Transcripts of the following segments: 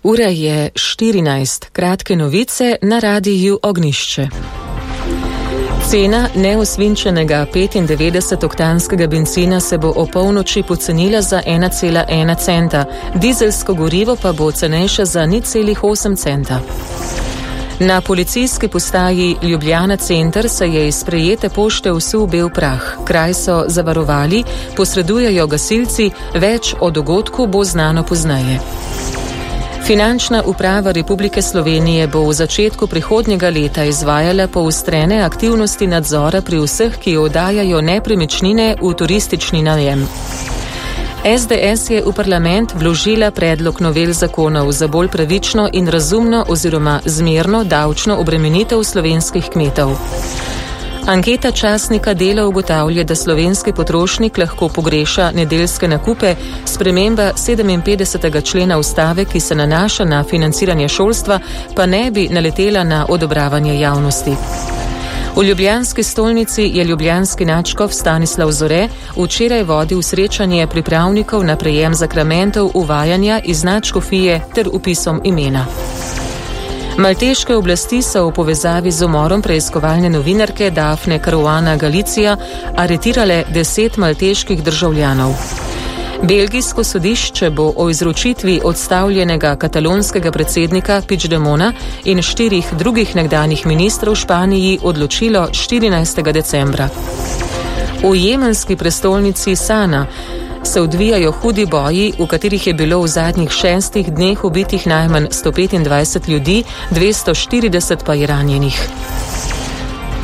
Ura je 14, kratke novice na radiju Ognjišče. Cena neosvinčenega 95-oktanskega bencina se bo o polnoči pocenila za 1,1 centa, dizelsko gorivo pa bo cenejše za 0,8 centa. Na policijski postaji Ljubljana center se je iz prejete pošte vsul bel prah. Kraj so zavarovali, posredujejo gasilci, več o dogodku bo znano pozneje. Finančna uprava Republike Slovenije bo v začetku prihodnjega leta izvajala poostrene aktivnosti nadzora pri vseh, ki oddajajo nepremičnine v turistični najem. SDS je v parlament vložila predlog novel zakonov za bolj pravično in razumno oziroma zmerno davčno obremenitev slovenskih kmetov. Anketa časnika Delo ugotavlja, da slovenski potrošnik lahko pogreša nedeljske nakupe, sprememba 57. člena ustave, ki se nanaša na financiranje šolstva, pa ne bi naletela na odobravanje javnosti. V ljubljanski stolnici je ljubljanski nadškof Stanislav Zore včeraj vodil srečanje pripravnikov na prejem zakramentov uvajanja iz nadškofije ter vpisom imena. Malteške oblasti so v povezavi z umorom preiskovalne novinarke Dafne Caruana Galizia aretirale 10 malteških državljanov. Belgijsko sodišče bo o izročitvi odstavljenega katalonskega predsednika Puigdemona in 4 drugih nekdanjih ministrov v Španiji odločilo 14. decembra. V jemenski prestolnici Sana se odvijajo hudi boji, v katerih je bilo v zadnjih 6 dneh ubitih najmanj 125 ljudi, 240 pa je ranjenih.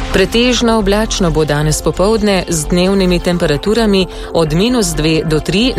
Pretežno oblačno bo danes popoldne z dnevnimi temperaturami od -2 do 3